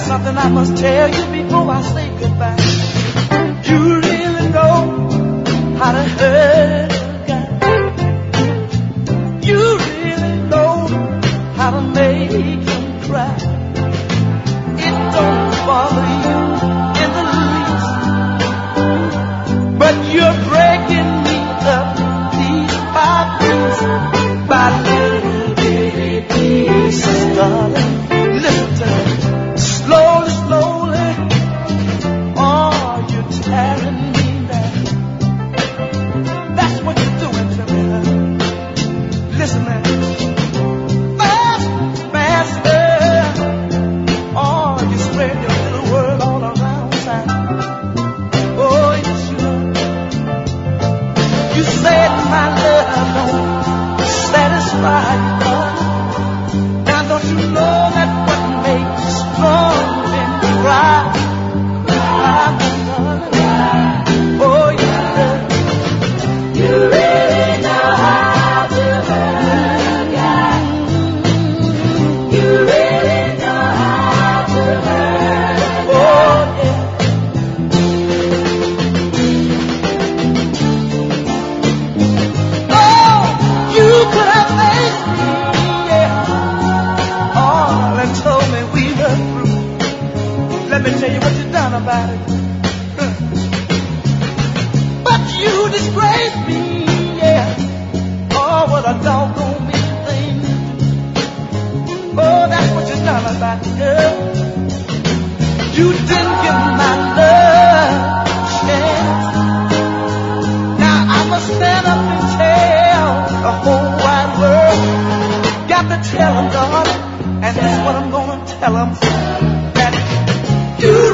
something I must tell you before I say goodbye. You really know how to hurt a guy. You really know how to make him cry. It don't bother you in the least, but you're breaking me up piece by piece, by little bitty pieces, darling. Listen to me. Slowly, slowly, oh, you're tearing me down. That's what you're doing to me, honey. Listen, man. Fast, faster. Oh, you spread your little world all around town. Oh, yes, you are. You said my love don't satisfy you, darling. Now don't you know that what makes you strong when you cry? Oh, yeah. You really know how to hurt a guy. You really know how to hurt a guy. Oh, yeah. Oh, you could have made me, yeah. Oh, and told me we were through. Let me tell you what you done about it. But you disgraced me, yeah. Oh, what a doggone mean thing. Oh, that's what you done about it, girl. You didn't give my love a chance. Now I must stand up and tell the whole wide world. Got to tell them, darling, and that's what I'm gonna tell them. That you